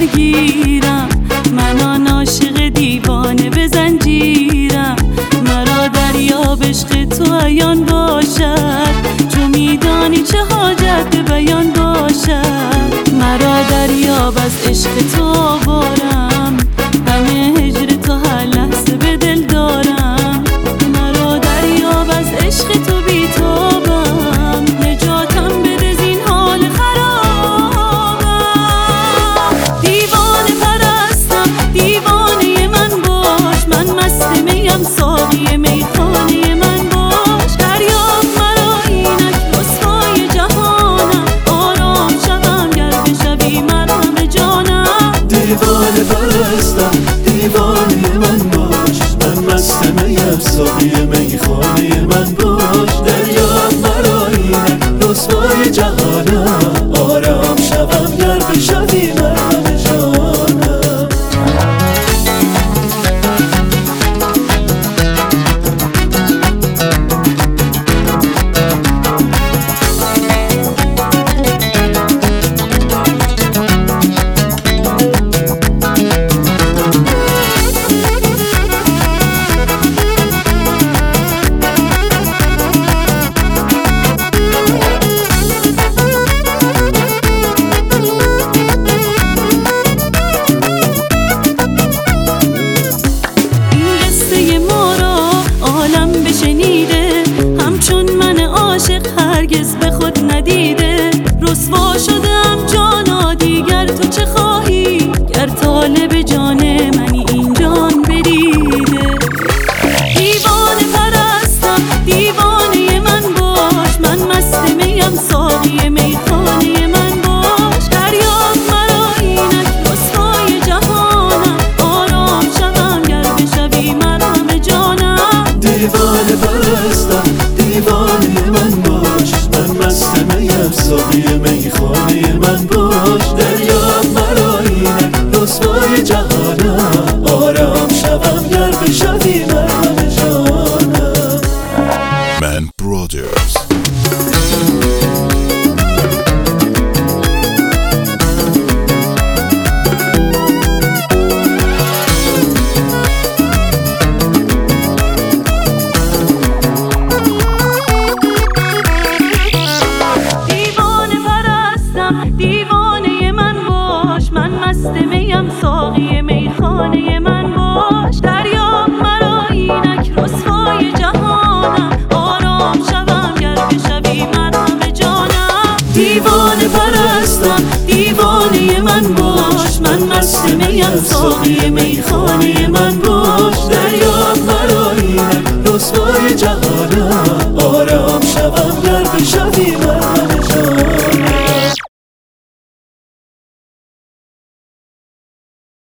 درگیرم، من آن عاشق دیوانه به زنجیرم. مرا دریاب عشق تو عیان باشد، چون میدانی چه حاجت به بیان باشد. مرا دریاب از عشق تو آوارم، غم هجر تو هر لحظه به دل دارم. مرا دریاب از عشق تو بی‌تابم، نجاتم بده زین حال خرابم. دیوانه پرستم، دیوانه من باش، من مست میم ساقی میخانه من باش. دریاب مرا اینک رسوای جهانم، آرام شوم گر بشوی مرهم جانم. دیوانه پرستم، دیوانه من باش، من مست میم ساقی میخانه من باش. دریاب مرا اینک رسوای جهانم، آرام شوم گر بشوی مرهم جانم. شنیده همچون من عاشق هرگز به خود ندیده. رسوا شدم جانا دیگر تو چه خواهی، گر طالب جان منی این جان بدیده. دیوانه پرستم، دیوانه من باش، من مست میم ساقی میخانه من باش. دریاب مرا اینک رسوای جهانم، آرام شوم گر بشوی مرهم جانم. دیوانه پرستم، دیوانه من باش، من مست میم ساقی میخانه من باش. دریاب مرا اینک رسوای جهانم، آرام شوم گر بشوی مرهم جانم. من برادرز. دیوانه من باش، من مست میم ساقی میخانه من باش. دریاب مرا اینک رسوای جهانم، آرام شوم گر بشوی مرهم جانم. دیوانه پرستم، دیوانه من باش، من مست میم ساقی میخانه من باش. دریاب مرا اینک رسوای جهانم، آرام شوم گر بشوی